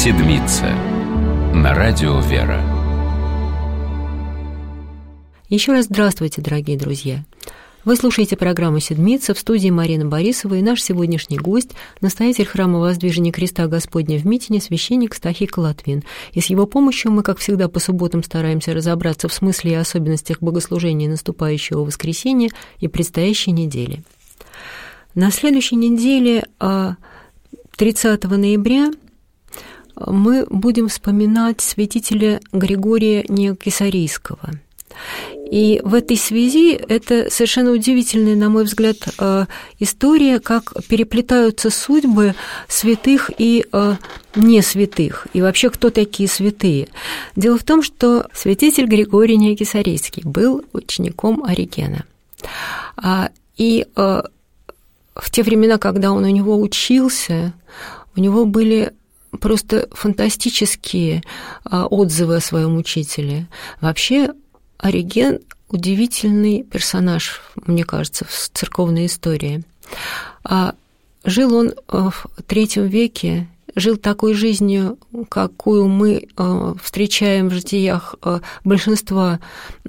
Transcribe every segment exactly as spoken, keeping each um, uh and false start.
Седмица на радио «Вера». Еще раз здравствуйте, дорогие друзья. Вы слушаете программу «Седмица», в студии Марина Борисова, и наш сегодняшний гость – настоятель храма Воздвижения Креста Господня в Митине, священник Стахий Латвин. И с его помощью мы, как всегда, по субботам стараемся разобраться в смысле и особенностях богослужения наступающего воскресенья и предстоящей недели. На следующей неделе, тридцатого ноября, мы будем вспоминать святителя Григория Неокесарийского. И в этой связи это совершенно удивительная, на мой взгляд, история, как переплетаются судьбы святых и не святых, и вообще кто такие святые. Дело в том, что святитель Григорий Неокесарийский был учеником Оригена. И в те времена, когда он у него учился, у него были просто фантастические отзывы о своем учителе. Вообще, Ориген – удивительный персонаж, мне кажется, в церковной истории. Жил он в третьем веке, жил такой жизнью, какую мы встречаем в житиях большинства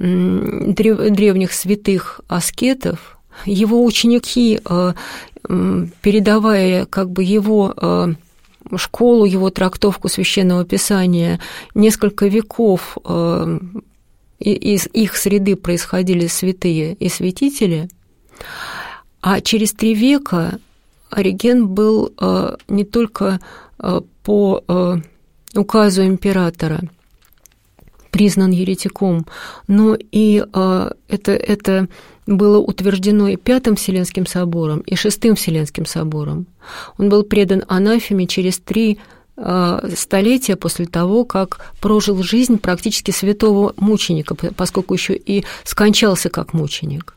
древних святых аскетов. Его ученики, передавая как бы его школу, его трактовку Священного Писания, несколько веков из их среды происходили святые и святители, а через три века Ориген был не только по указу императора признан еретиком, но и это, это было утверждено и Пятым Вселенским собором, и Шестым Вселенским собором. Он был предан анафеме через три столетия после того, как прожил жизнь практически святого мученика, поскольку еще и скончался как мученик.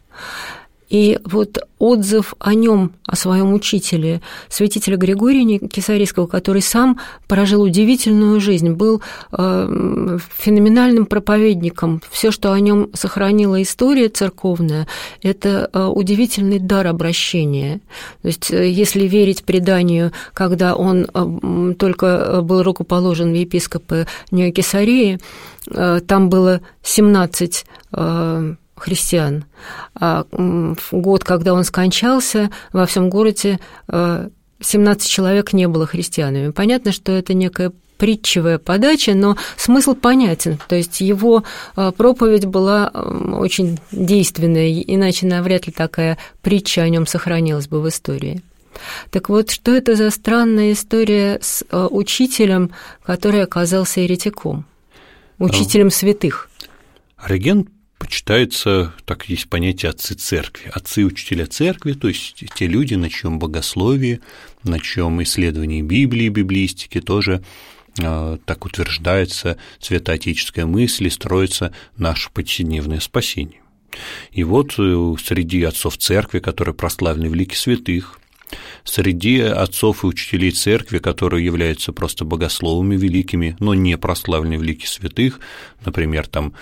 И вот отзыв о нем, о своем учителе, святителя Григория Неокесарийского, который сам прожил удивительную жизнь, был э, феноменальным проповедником. Все, что о нем сохранила история церковная, это э, удивительный дар обращения. То есть, э, если верить преданию, когда он э, только был рукоположен в епископы Неокесарии, э, там было семнадцать э, христиан. А в год, когда он скончался, во всем городе семнадцать человек не было христианами. Понятно, что это некая притчевая подача, но смысл понятен. То есть его проповедь была очень действенная, иначе навряд ли такая притча о нем сохранилась бы в истории. Так вот, что это за странная история с учителем, который оказался еретиком, учителем святых? Ориген почитается, так есть понятие отцы церкви, отцы учителя церкви, то есть те люди, на чьем богословии, на чьем исследовании Библии, библистики тоже э, так утверждается святоотеческая мысль и строится наше повседневное спасение. И вот среди отцов церкви, которые прославлены в лике святых, среди отцов и учителей церкви, которые являются просто богословами великими, но не прославлены в лике святых, например, там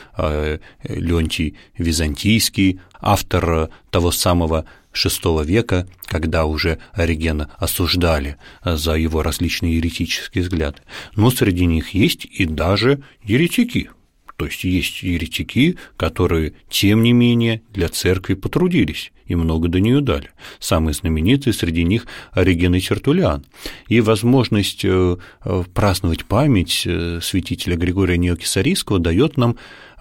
Леонтий Византийский, автор того самого шестого века, когда уже Оригена осуждали за его различные еретические взгляды. Но среди них есть и даже еретики. То есть есть еретики, которые, тем не менее, для церкви потрудились и много до нее дали. Самые знаменитые среди них Ориген и Тертуллиан. И возможность праздновать память святителя Григория Неокесарийского дает нам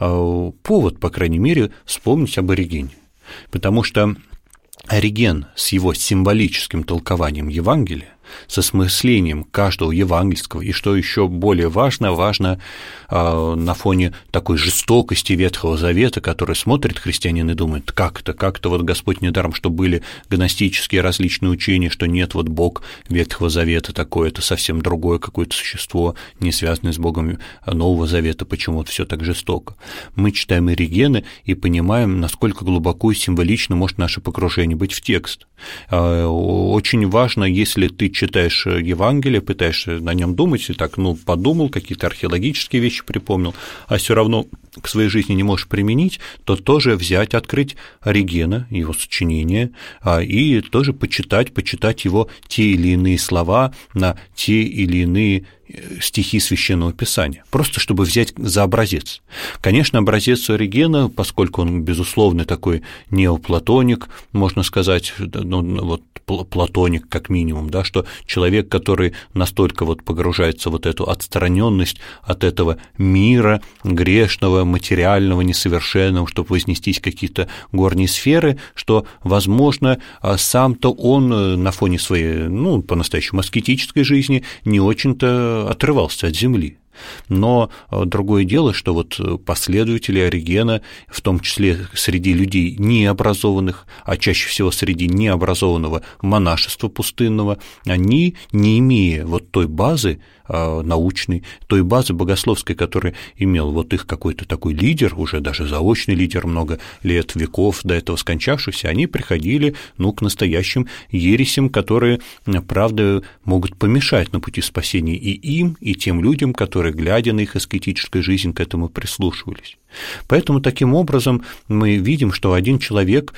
повод, по крайней мере, вспомнить об Оригене. Потому что Ориген с его символическим толкованием Евангелия, с осмыслением каждого евангельского, и, что еще более важно, важно э, на фоне такой жестокости Ветхого Завета, который смотрит христианин и думает, как это, как-то вот Господь недаром, что были гностические различные учения, что нет, вот Бог Ветхого Завета такое, это совсем другое какое-то существо, не связанное с Богом Нового Завета, почему вот все так жестоко. Мы читаем Оригена и понимаем, насколько глубоко и символично может наше погружение быть в текст. Э, очень важно, если ты читаешь Евангелие, пытаешься на нем думать, и так, ну, подумал, какие-то археологические вещи припомнил, а все равно к своей жизни не можешь применить, то тоже взять, открыть Оригена, его сочинение, и тоже почитать, почитать его те или иные слова на те или иные стихи Священного Писания, просто чтобы взять за образец. Конечно, образец Оригена, поскольку он, безусловно, такой неоплатоник, можно сказать, ну, вот платоник как минимум, да, что человек, который настолько вот погружается в вот эту отстраненность от этого мира грешного, материального, несовершенного, чтобы вознестись в какие-то горние сферы, что, возможно, сам-то он на фоне своей, ну, по-настоящему аскетической жизни не очень-то отрывался от земли. Но другое дело, что вот последователи Оригена, в том числе среди людей необразованных, а чаще всего среди необразованного монашества пустынного, они, не имея вот той базы научной, той базы богословской, которую имел вот их какой-то такой лидер, уже даже заочный лидер, много лет, веков до этого скончавшихся, они приходили, ну, к настоящим ересям, которые, правда, могут помешать на пути спасения и им, и тем людям, которые, глядя на их аскетическую жизнь, к этому прислушивались. Поэтому таким образом мы видим, что один человек,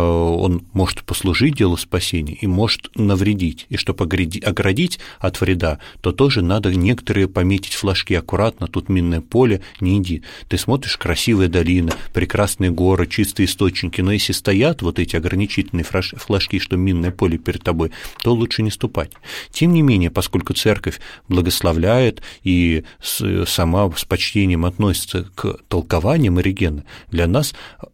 он может послужить делу спасения и может навредить, и чтобы оградить от вреда, то тоже надо некоторые пометить флажки аккуратно, тут минное поле, не иди. Ты смотришь, красивая долина, прекрасные горы, чистые источники, но если стоят вот эти ограничительные флажки, что минное поле перед тобой, то лучше не ступать. Тем не менее, поскольку церковь благословляет и сама с почтением относится к толкованию Оригена, для нас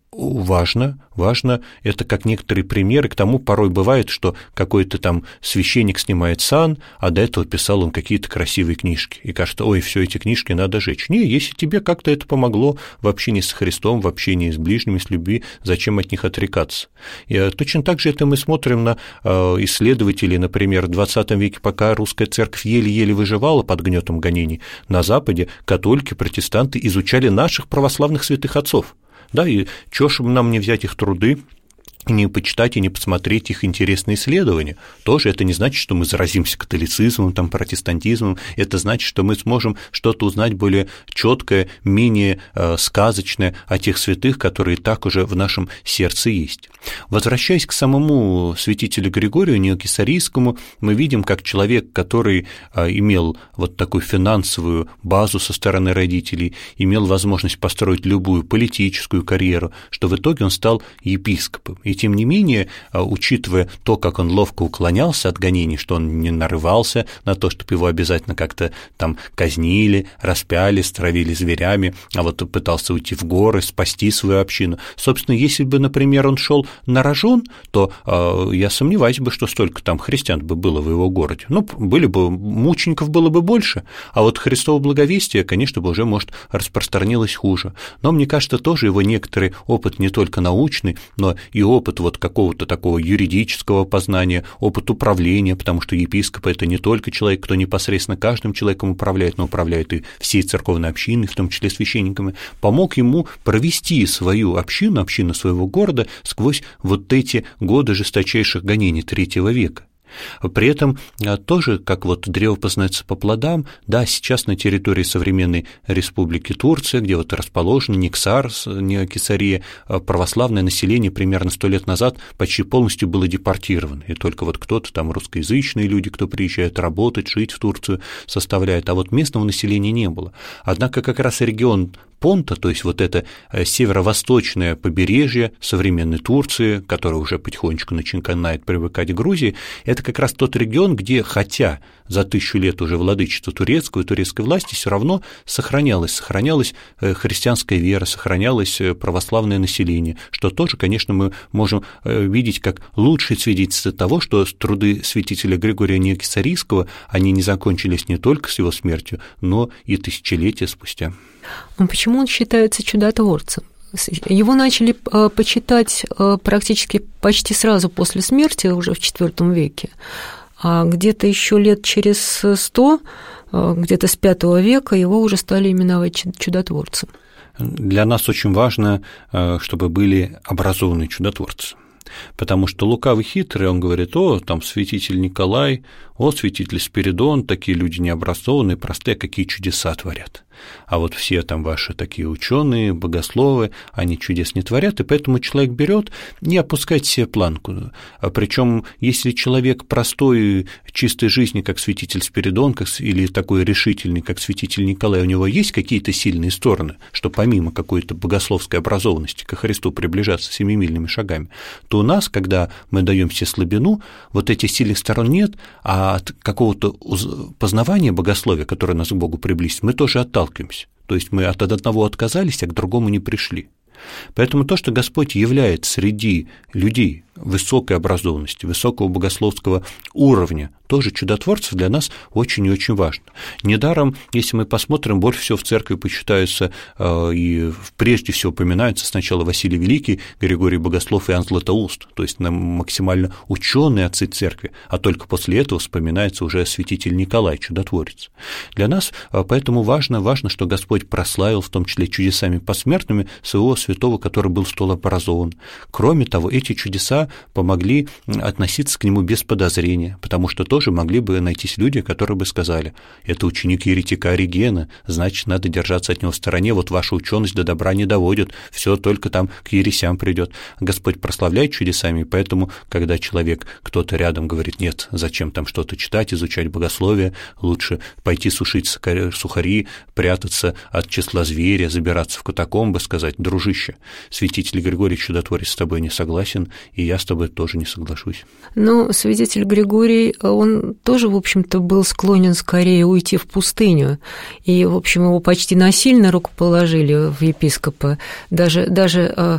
важно, важно, это как некоторые примеры к тому, порой бывает, что какой-то там священник снимает сан, а до этого писал он какие-то красивые книжки, и кажется, ой, все эти книжки надо жечь. Не, если тебе как-то это помогло в общении с Христом, в общении с ближними, с любви, зачем от них отрекаться? И точно так же это мы смотрим на исследователей, например, в двадцатом веке, пока русская церковь еле-еле выживала под гнетом гонений, на Западе католики, протестанты изучали наших православных святых отцов. Да, и чего ж нам не взять их труды, не почитать и не посмотреть их интересные исследования. Тоже это не значит, что мы заразимся католицизмом, там, протестантизмом, это значит, что мы сможем что-то узнать более четкое, менее э, сказочное о тех святых, которые так уже в нашем сердце есть. Возвращаясь к самому святителю Григорию Неокесарийскому, мы видим, как человек, который э, имел вот такую финансовую базу со стороны родителей, имел возможность построить любую политическую карьеру, что в итоге он стал епископом. И тем не менее, учитывая то, как он ловко уклонялся от гонений, что он не нарывался на то, чтобы его обязательно как-то там казнили, распяли, стравили зверями, а вот пытался уйти в горы, спасти свою общину. Собственно, если бы, например, он шел на рожон, то э, я сомневаюсь бы, что столько там христиан бы было в его городе. Ну, были бы, мучеников было бы больше, а вот Христово благовестие, конечно бы, уже, может, распространилось хуже. Но, мне кажется, тоже его некоторый опыт не только научный, но и опыт опыт вот какого-то такого юридического познания, опыт управления, потому что епископ – это не только человек, кто непосредственно каждым человеком управляет, но управляет и всей церковной общиной, в том числе священниками, помог ему провести свою общину, общину своего города сквозь вот эти годы жесточайших гонений третьего века. При этом тоже, как вот древо познается по плодам, да, сейчас на территории современной республики Турция, где вот расположен Никсар, Неокесария, православное население примерно сто лет назад почти полностью было депортировано, и только вот кто-то там, русскоязычные люди, кто приезжает работать, жить в Турцию, составляет, а вот местного населения не было. Однако как раз регион Понта, то есть вот это северо-восточное побережье современной Турции, которое уже потихонечку начинает привыкать к Грузии, это как раз тот регион, где, хотя за тысячу лет уже владычества турецкого и турецкой власти, все равно сохранялась, сохранялась христианская вера, сохранялось православное население, что тоже, конечно, мы можем видеть как лучшее свидетельство того, что труды святителя Григория Неокесарийского, они не закончились не только с его смертью, но и тысячелетия спустя. Почему он считается чудотворцем? Его начали почитать практически почти сразу после смерти, уже в четвёртом веке, а где-то еще лет через сто, где-то с пятого века, его уже стали именовать чудотворцем. Для нас очень важно, чтобы были образованные чудотворцы. Потому что лукавый хитрый, он говорит: о, там святитель Николай, о, святитель Спиридон, такие люди необразованные, простые, какие чудеса творят. а вот все там ваши такие ученые, богословы, они чудес не творят, и поэтому человек берет и опускает себе планку. А причем, если человек простой, чистой жизни, как святитель Спиридон, как, или такой решительный, как святитель Николай, у него есть какие-то сильные стороны, что помимо какой-то богословской образованности ко Христу приближаться семимильными шагами, то у нас, когда мы даем себе слабину, вот этих сильных сторон нет, а от какого-то познавания богословия, которое нас к Богу приблизит, мы тоже отталкиваемся. То есть мы от одного отказались, а к другому не пришли. Поэтому то, что Господь являет среди людей высокой образованности, высокого богословского уровня, тоже чудотворцев, для нас очень и очень важно. Недаром, если мы посмотрим, больше всего в церкви почитаются э, и прежде всего упоминаются сначала Василий Великий, Григорий Богослов и Иоанн Златоуст, то есть максимально ученые отцы церкви, а только после этого вспоминается уже святитель Николай, чудотворец. Для нас э, поэтому важно, важно, что Господь прославил, в том числе чудесами посмертными, своего святого, который был столь образован. Кроме того, эти чудеса помогли относиться к нему без подозрения, потому что тоже могли бы найтись люди, которые бы сказали: это ученик еретика Оригена, значит, надо держаться от него в стороне, вот ваша ученость до добра не доводит, все только там к ересям придет. Господь прославляет чудесами, поэтому, когда человек, кто-то рядом говорит: нет, зачем там что-то читать, изучать богословие, лучше пойти сушить сухари, прятаться от числа зверя, забираться в катакомбы, сказать: дружище, святитель Григорий Чудотворец с тобой не согласен, и я с тобой тоже не соглашусь. Ну, святитель Григорий, он тоже, в общем-то, был склонен скорее уйти в пустыню, и, в общем, его почти насильно рукоположили в епископа. Даже, даже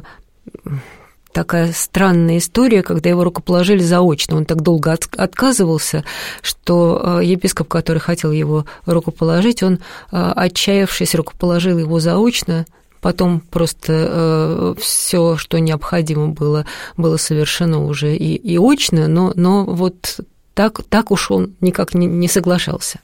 такая странная история, когда его рукоположили заочно. Он так долго от, отказывался, что епископ, который хотел его рукоположить, он, отчаявшись, рукоположил его заочно. Потом просто э, все, что необходимо было, было совершено уже и, и очно, но, но вот так, так уж он никак не, не соглашался.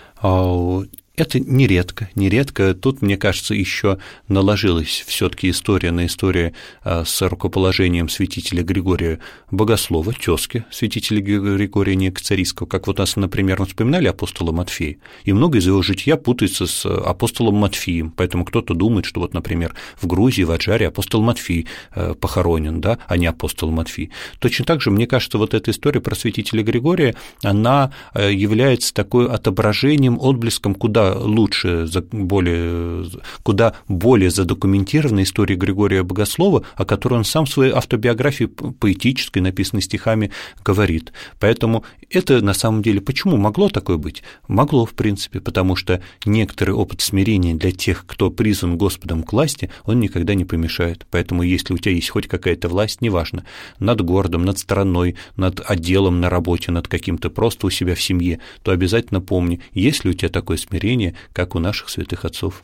Это нередко, нередко. Тут, мне кажется, еще наложилась все-таки история на историю с рукоположением святителя Григория Богослова, тезки святителя Григория Неокцарийского. Как вот нас, например, мы вспоминали апостола Матфея, и много из его жития путается с апостолом Матфеем, поэтому кто-то думает, что вот, например, в Грузии, в Аджаре апостол Матфей похоронен, да, а не апостол Матфей. Точно так же, мне кажется, вот эта история про святителя Григория, она является такой отображением, отблеском, куда лучше, более, куда более задокументированная история Григория Богослова, о которой он сам в своей автобиографии поэтической, написанной стихами, говорит. Поэтому это на самом деле, почему могло такое быть? Могло, в принципе, потому что некоторый опыт смирения для тех, кто призван Господом к власти, он никогда не помешает. Поэтому если у тебя есть хоть какая-то власть, неважно, над городом, над страной, над отделом на работе, над каким-то просто у себя в семье, то обязательно помни, есть ли у тебя такое смирение, как у наших святых отцов.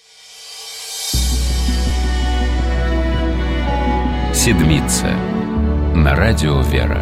Седмица на радио «Вера».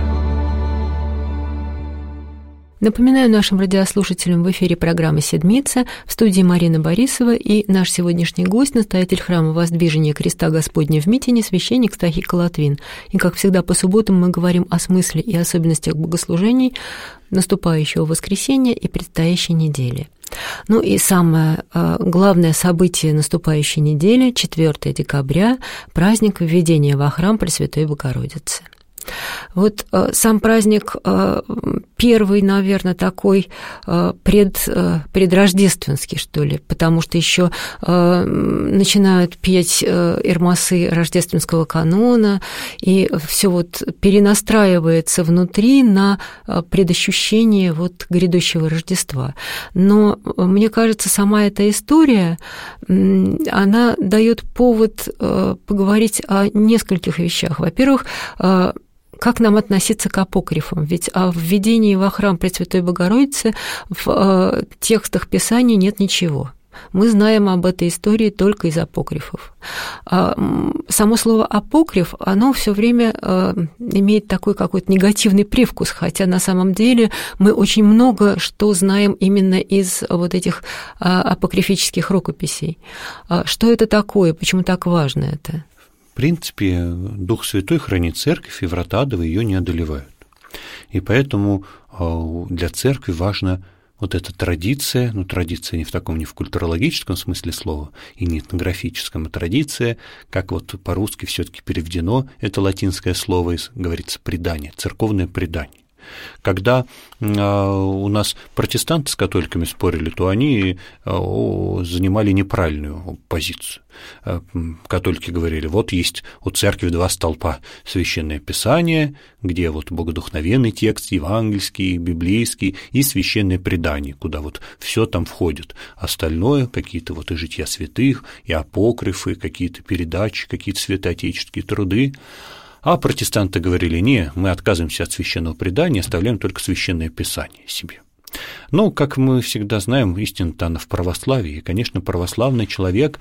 Напоминаю нашим радиослушателям, в эфире программы «Седмица», в студии Марина Борисова и наш сегодняшний гость, настоятель храма Воздвижения Креста Господня в Митине, священник Стахий Латвин. И, как всегда, по субботам мы говорим о смысле и особенностях богослужений наступающего воскресенья и предстоящей недели. Ну и самое главное событие наступающей недели, четвёртого декабря, праздник введения во храм Пресвятой Богородицы. Вот сам праздник первый, наверное, такой пред, предрождественский, что ли, потому что еще начинают петь ирмасы рождественского канона, и все вот перенастраивается внутри на предощущение вот грядущего Рождества. Но мне кажется, сама эта история, она дает повод поговорить о нескольких вещах. Во-первых, как нам относиться к апокрифам? Ведь о введении во храм Пресвятой Богородицы в текстах Писания нет ничего. Мы знаем об этой истории только из апокрифов. Само слово «апокриф», оно все время имеет такой какой-то негативный привкус, хотя на самом деле мы очень много что знаем именно из вот этих апокрифических рукописей. Что это такое? Почему так важно это? В принципе, Дух Святой хранит церковь, и врата адовы ее не одолевают. И поэтому для церкви важно вот эта традиция, ну, традиция не в таком, не в культурологическом смысле слова и не этнографическом, а традиция, как вот по-русски все-таки переведено это латинское слово, говорится, предание, церковное предание. Когда у нас протестанты с католиками спорили, то они занимали неправильную позицию. Католики говорили, вот есть у церкви два столпа: священное писание, где вот богодухновенный текст, евангельский, библейский, и священное предание, куда вот все там входит. Остальное, какие-то вот и жития святых, и апокрифы, какие-то передачи, какие-то святоотеческие труды. А протестанты говорили, не, мы отказываемся от священного предания, оставляем только священное писание себе. Но, как мы всегда знаем, истина-то она в православии, и, конечно, православный человек,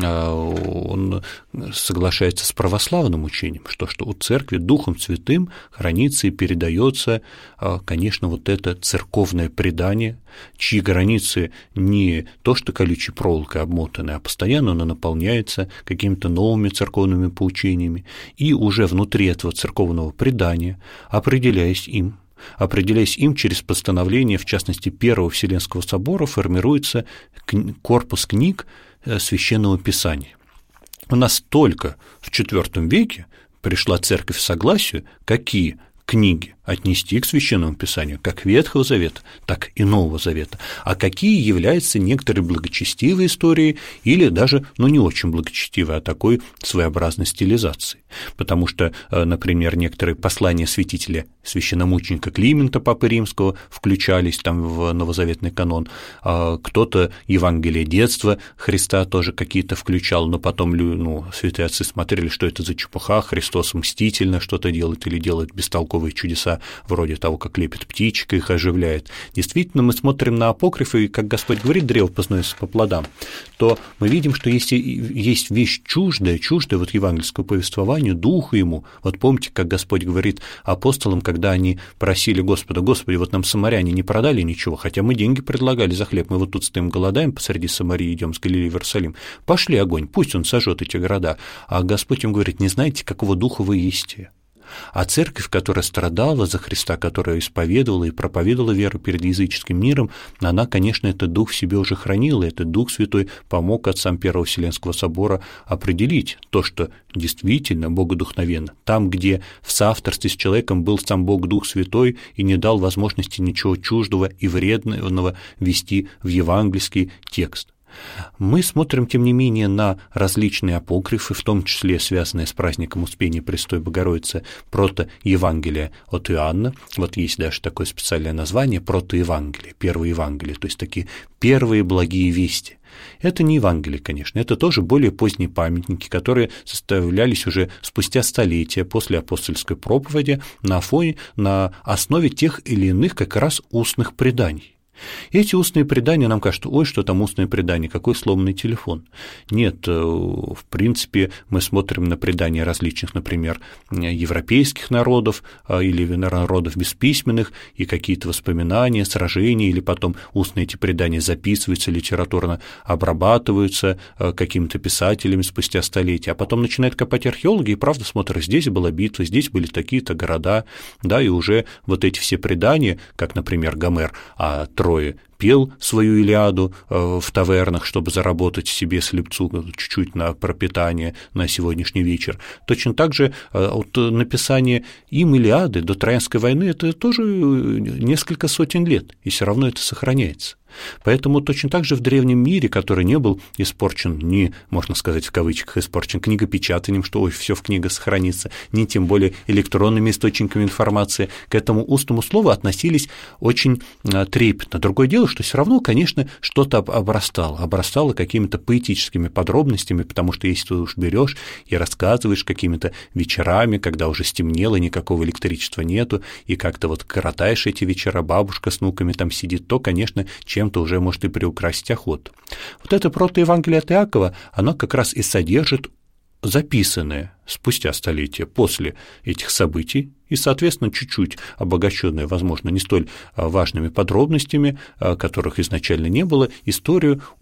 он соглашается с православным учением, что, что у церкви Духом Святым хранится и передается, конечно, вот это церковное предание, чьи границы не то что колючей проволокой обмотаны, а постоянно оно наполняется какими-то новыми церковными поучениями, и уже внутри этого церковного предания, определяясь им, определяясь им через постановление, в частности, Первого Вселенского собора, формируется корпус книг Священного Писания. У нас только в четвёртом веке пришла церковь к согласию, какие книги отнести к Священному Писанию, как Ветхого Завета, так и Нового Завета, а какие являются некоторые благочестивые истории или даже, ну, не очень благочестивые, а такой своеобразной стилизации. Потому что, например, некоторые послания святителя священномученика Климента, Папы Римского, включались там в новозаветный канон, кто-то Евангелие детства Христа тоже какие-то включал, но потом, ну, святые отцы смотрели, что это за чепуха, Христос мстительно что-то делает или делает бестолковые чудеса, вроде того, как лепит птичек, их оживляет. Действительно, мы смотрим на апокрифы, и, как Господь говорит, древо познается по плодам, то мы видим, что есть, есть вещь чуждая, чуждая вот евангельскому повествованию, духу ему. Вот помните, как Господь говорит апостолам, когда они просили Господа: Господи, вот нам самаряне не продали ничего, хотя мы деньги предлагали за хлеб, мы вот тут стоим, голодаем посреди Самарии, идем с Галилеи в Иерусалим, пошли огонь, пусть он сожжет эти города. А Господь им говорит: не знаете, какого духа вы есте? А церковь, которая страдала за Христа, которая исповедовала и проповедовала веру перед языческим миром, она, конечно, этот дух в себе уже хранила, этот Дух Святой помог отцам Первого Вселенского собора определить то, что действительно богодухновенно. Там, где в соавторстве с человеком был сам Бог Дух Святой и не дал возможности ничего чуждого и вредного ввести в евангельский текст. Мы смотрим, тем не менее, на различные апокрифы, в том числе связанные с праздником Успения Пресвятой Богородицы, протоевангелие от Иоанна. Вот есть даже такое специальное название — протоевангелие, первое Евангелие, то есть такие первые благие вести. Это не Евангелие, конечно, это тоже более поздние памятники, которые составлялись уже спустя столетия после апостольской проповеди на фоне, на основе тех или иных как раз устных преданий. Эти устные предания нам кажутся: ой, что там устные предания, какой сломанный телефон. Нет, в принципе, мы смотрим на предания различных, например, европейских народов или народов бесписьменных, и какие-то воспоминания, сражения, или потом устные эти предания записываются, литературно обрабатываются какими-то писателями спустя столетия, а потом начинают копать археологи, и правда смотрят: здесь была битва, здесь были такие-то города, да, и уже вот эти все предания, как, например, Гомер о Трое пел свою Илиаду в тавернах, чтобы заработать себе слепцу чуть-чуть на пропитание на сегодняшний вечер. Точно так же от написания им Илиады до Троянской войны это тоже несколько сотен лет, и все равно это сохраняется. Поэтому точно так же в древнем мире, который не был испорчен, не, можно сказать, в кавычках, испорчен книгопечатанием, что ой, все в книгах сохранится, не тем более электронными источниками информации, к этому устному слову относились очень трепетно. Другое дело, что все равно, конечно, что-то обрастало, обрастало какими-то поэтическими подробностями, потому что если ты уж берешь и рассказываешь какими-то вечерами, когда уже стемнело, никакого электричества нету, и как-то вот коротаешь эти вечера, бабушка с внуками там сидит, то, конечно, чем чем-то уже может и приукрасить охоту. Вот это протоевангелие от Иакова, оно как раз и содержит записанное спустя столетия после этих событий и, соответственно, чуть-чуть обогащенное, возможно, не столь важными подробностями, которых изначально не было, историю о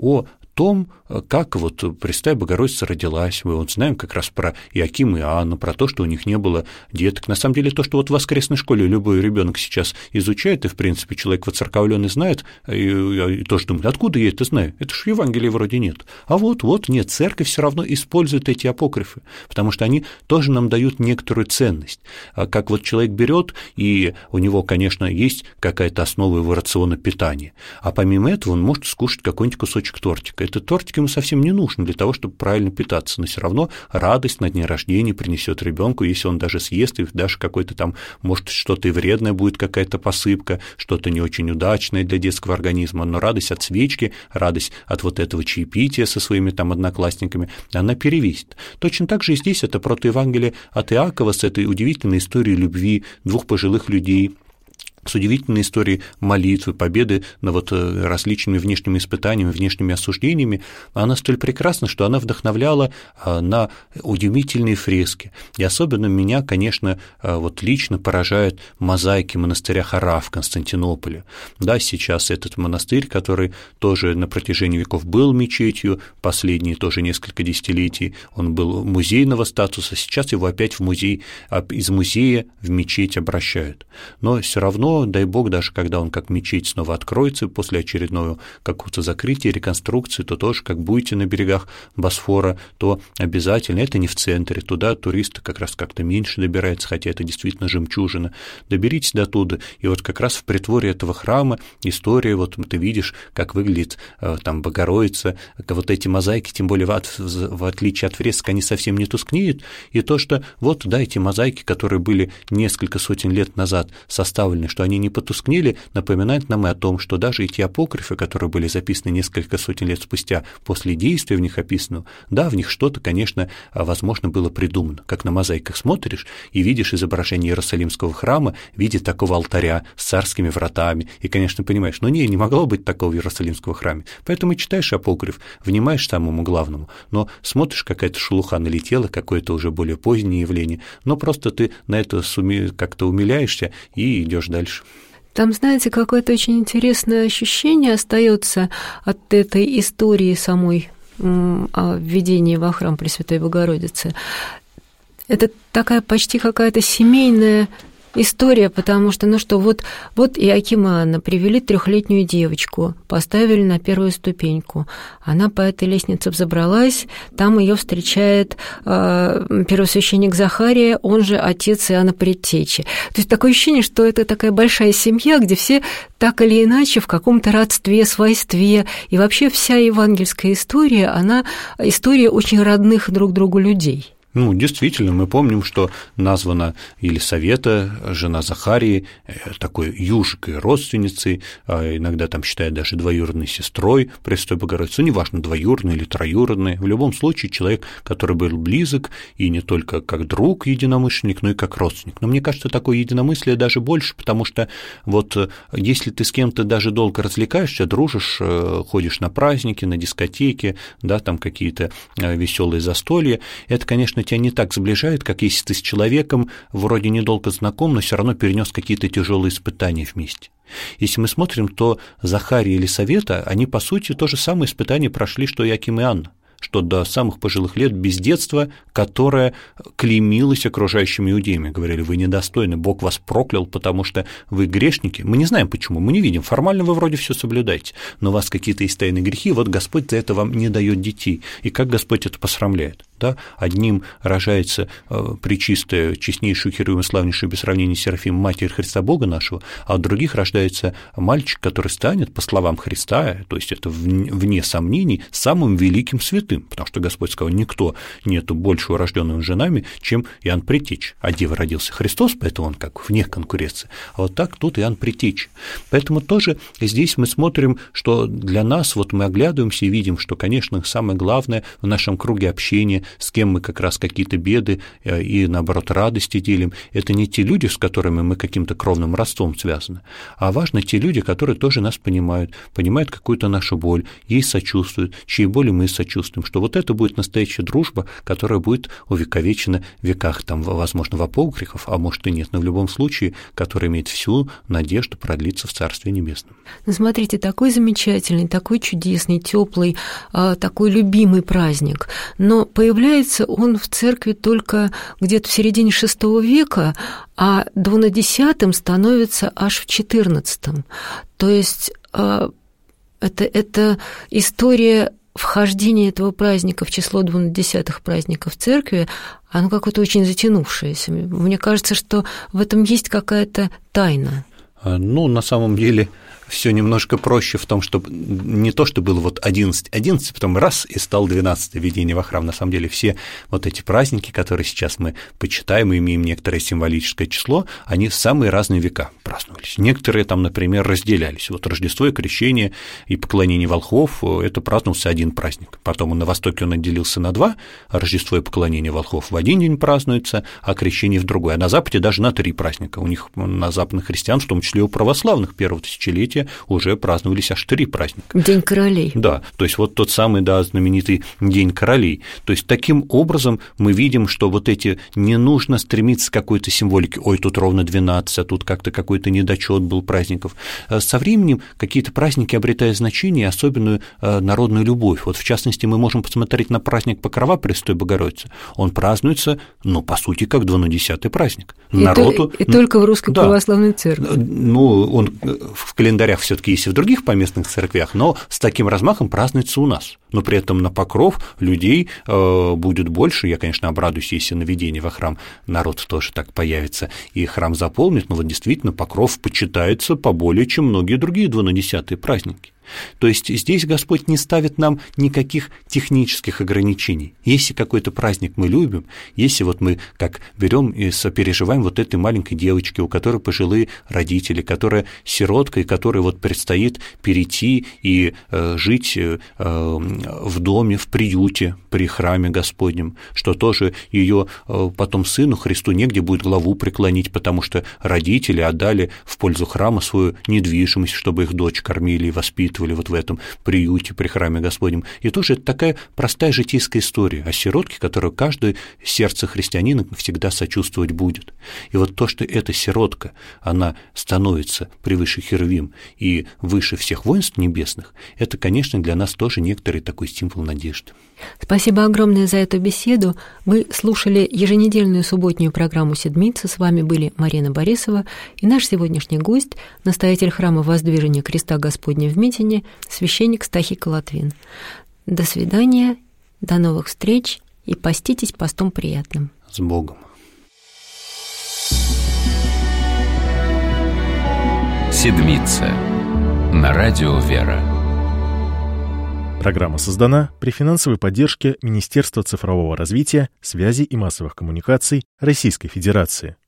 том, как вот Пресвятая Богородица родилась. Мы вот знаем как раз про Иоакима и Анну, про то, что у них не было деток. На самом деле, то, что вот в воскресной школе любой ребенок сейчас изучает, и, в принципе, человек воцерковленный знает, и, и тоже думает, откуда я это знаю? Это же в Евангелии вроде нет. А вот, вот нет, церковь все равно использует эти апокрифы, потому что они тоже нам дают некоторую ценность. Как вот человек берет, и у него, конечно, есть какая-то основа его рациона питания, а помимо этого он может скушать какой-нибудь кусочек тортика. Этот тортик ему совсем не нужен для того, чтобы правильно питаться, но все равно радость на дне рождения принесет ребенку, если он даже съест, и даже какой-то там, может, что-то и вредное будет, какая-то посыпка, что-то не очень удачное для детского организма, но радость от свечки, радость от вот этого чаепития со своими там одноклассниками, она перевесит. Точно так же и здесь это протоевангелие от Иакова с этой удивительной историей любви двух пожилых людей, с удивительной историей молитвы, победы над вот различными внешними испытаниями, внешними осуждениями, она столь прекрасна, что она вдохновляла на удивительные фрески. И особенно меня, конечно, вот лично поражают мозаики монастыря Хора в Константинополе. Да, сейчас этот монастырь, который тоже на протяжении веков был мечетью, последние тоже несколько десятилетий, он был музейного статуса, сейчас его опять в музей, из музея в мечеть обращают. Но все равно, дай Бог, даже когда он как мечеть снова откроется после очередного какого-то закрытия, реконструкции, то тоже, как будете на берегах Босфора, то обязательно, это не в центре, туда туристы как раз как-то меньше добираются, хотя это действительно жемчужина. Доберитесь до туда, и вот как раз в притворе этого храма история, вот ты видишь, как выглядит там Богородица, вот эти мозаики, тем более в, в отличие от фресок, они совсем не тускнеют, и то, что вот, да, эти мозаики, которые были несколько сотен лет назад составлены, что они не потускнели, напоминает нам и о том, что даже эти апокрифы, которые были записаны несколько сотен лет спустя после действия в них описанного, да, в них что-то, конечно, возможно, было придумано. Как на мозаиках смотришь и видишь изображение Иерусалимского храма в виде такого алтаря с царскими вратами, и, конечно, понимаешь, ну не, не могло быть такого в Иерусалимском храме. Поэтому читаешь апокриф, внимаешь самому главному, но смотришь, какая-то шелуха налетела, какое-то уже более позднее явление, но просто ты на это как-то умиляешься и идешь дальше. Там, знаете, какое-то очень интересное ощущение остается от этой истории самой о введении во храм Пресвятой Богородицы. Это такая почти какая-то семейная история, потому что, ну что, вот, вот Иоаким и Анна привели трехлетнюю девочку, поставили на первую ступеньку. Она по этой лестнице взобралась, там ее встречает э, первосвященник Захария, он же отец Иоанна Предтечи. То есть такое ощущение, что это такая большая семья, где все так или иначе в каком-то родстве, свойстве, и вообще вся евангельская история, она история очень родных друг другу людей. Ну, действительно, мы помним, что названа Елисавета, жена Захарии, такой южикой, родственницей, а иногда там считают даже двоюродной сестрой Пресвятой Богородицы, неважно, двоюродной или троюродной, в любом случае человек, который был близок, и не только как друг, единомышленник, но и как родственник. Но мне кажется, такое единомыслие даже больше, потому что вот если ты с кем-то даже долго развлекаешься, дружишь, ходишь на праздники, на дискотеки, да, там какие-то веселые застолья, это, конечно, тебя не так сближает, как если ты с человеком вроде недолго знаком, но все равно перенес какие-то тяжелые испытания вместе. Если мы смотрим, то Захария и Елисавета, они, по сути, то же самое испытание прошли, что Иоаким и Анна, что до самых пожилых лет без детства, которое клеймилось окружающими иудеями. Говорили, вы недостойны, Бог вас проклял, потому что вы грешники. Мы не знаем почему, мы не видим. Формально вы вроде все соблюдаете, но у вас какие-то есть тайные грехи, вот Господь за это вам не дает детей. И как Господь это посрамляет? Да? Одним рожается э, пречистая, честнейшую, херувим, славнейшую без сравнения Серафим, Матерь Христа Бога нашего, а от других рождается мальчик, который станет, по словам Христа, то есть это вне, вне сомнений, самым великим святым, потому что Господь сказал, никто нету большего рожденного женами, чем Иоанн Предтеча. А дева родился Христос, поэтому он как вне конкуренции. А вот так тут Иоанн Предтеча. Поэтому тоже здесь мы смотрим, что для нас, вот мы оглядываемся и видим, что, конечно, самое главное в нашем круге общения, с кем мы как раз какие-то беды и, наоборот, радости делим. Это не те люди, с которыми мы каким-то кровным родством связаны, а важно те люди, которые тоже нас понимают, понимают какую-то нашу боль, ей сочувствуют, чьей боли мы сочувствуем, что вот это будет настоящая дружба, которая будет увековечена в веках, там, возможно, в апокрифах, а может и нет, но в любом случае, которая имеет всю надежду продлиться в Царстве Небесном. Ну, смотрите, такой замечательный, такой чудесный, теплый, такой любимый праздник, но появляется он в церкви только где-то в середине шестого века, а двунадесятым становится аж в четырнадцатом. То есть это, это история вхождения этого праздника в число двунадесятых праздников церкви, оно какое-то очень затянувшееся. Мне кажется, что в этом есть какая-то тайна. Ну, на самом деле, все немножко проще в том, что не то, что было вот одиннадцать, одиннадцать, потом раз и стал двенадцать введение во храм. На самом деле все вот эти праздники, которые сейчас мы почитаем и имеем некоторое символическое число, они в самые разные века праздновались. Некоторые там, например, разделялись. Вот Рождество и Крещение и поклонение волхвов – это праздновался один праздник. Потом на Востоке он отделился на два, а Рождество и поклонение волхвов в один день празднуется, а Крещение в другой. А на Западе даже на три праздника. У них, на западных христиан, в том числе у православных первого тысячелетия, уже праздновались аж три праздника. День королей. Да, то есть вот тот самый, да, знаменитый День королей. То есть таким образом мы видим, что вот эти не нужно стремиться к какой-то символике, ой, тут ровно двенадцать, а тут как-то какой-то недочет был праздников. Со временем какие-то праздники обретают значение, особенную народную любовь. Вот в частности мы можем посмотреть на праздник Покрова Пресвятой Богородицы. Он празднуется, ну, по сути, как двунадесятый праздник. И, Народу... то, и только в Русской да. православной церкви. Ну, он в календарях все-таки есть и в других поместных церквях, но с таким размахом празднуется у нас. Но при этом на Покров людей э, будет больше. Я, конечно, обрадуюсь, если на введение во храм народ тоже так появится, и храм заполнит, но вот действительно Покров почитается поболее, чем многие другие двунадесятые праздники. То есть здесь Господь не ставит нам никаких технических ограничений. Если какой-то праздник мы любим, если вот мы как берем и сопереживаем вот этой маленькой девочке, у которой пожилые родители, которая сиротка, и которой вот предстоит перейти и э, жить э, в доме, в приюте при храме Господнем, что тоже ее э, потом сыну Христу негде будет главу преклонить, потому что родители отдали в пользу храма свою недвижимость, чтобы их дочь кормили и воспитывали вот в этом приюте при храме Господнем. И тоже это такая простая житейская история о сиротке, которую каждое сердце христианина всегда сочувствовать будет. И вот то, что эта сиротка, она становится превыше херувим и выше всех воинств небесных, это, конечно, для нас тоже некоторый такой символ надежды. Спасибо огромное за эту беседу. Вы слушали еженедельную субботнюю программу «Седмица». С вами были Марина Борисова и наш сегодняшний гость, настоятель храма Воздвижения Креста Господня в Митине, священник Стахий Колотвин. До свидания, до новых встреч и поститесь постом приятным. С Богом. «Седмица» на радио «Вера». Программа создана при финансовой поддержке Министерства цифрового развития, связи и массовых коммуникаций Российской Федерации.